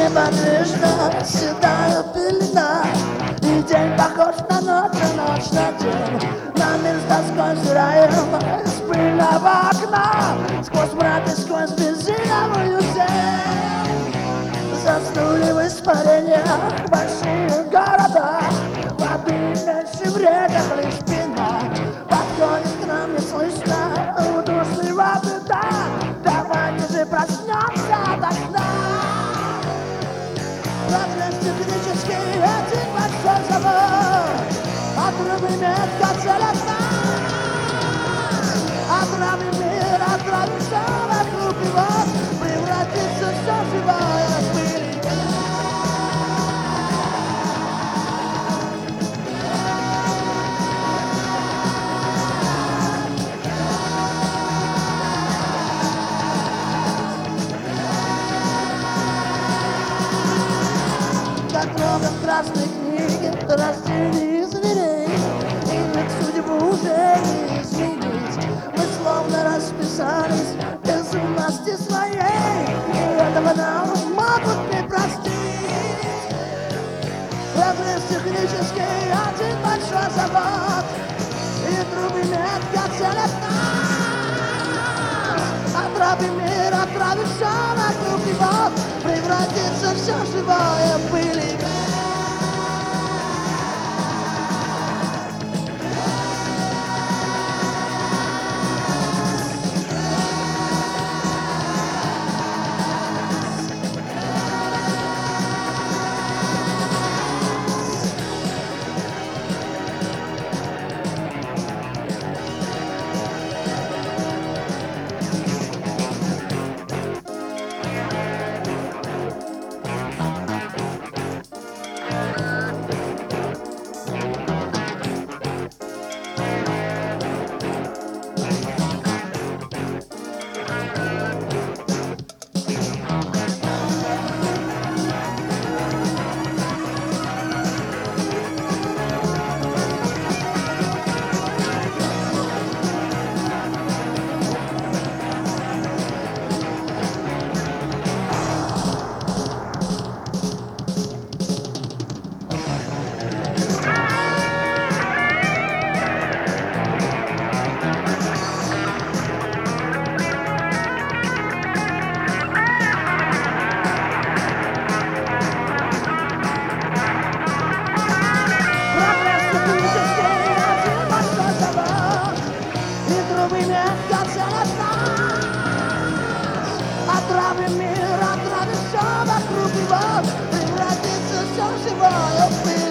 неподвижно седая пелена. И день похож на ночь, а ночь на день. На мир с тоской взираем из пыльного окна, сквозь мрак и сквозь бензиновую тень. Заснули в испарениях большие города, воды меньше в реках лишь спина. Подходит к нам неслышно удушливая беда. Давайте же проснемся ото сна. Прогресс технический, один большой завод. Отрубим метко цель от нас. Отравим мир, отравим все вокруг него. Превратится все живое в пыль. Как много в красной книге рождений зверей, и ведь судьбу уже не изменить. Мы словно расписались без власти своей, и этого нам могут не простить. Прогресс технический, один большой завод, и трубы метко целят нас. Отравим мир, отравим все вокруг него. Превратится все живое в пыль. Отравим мир, отравим все вокруг него. Превратится все живое в пыль.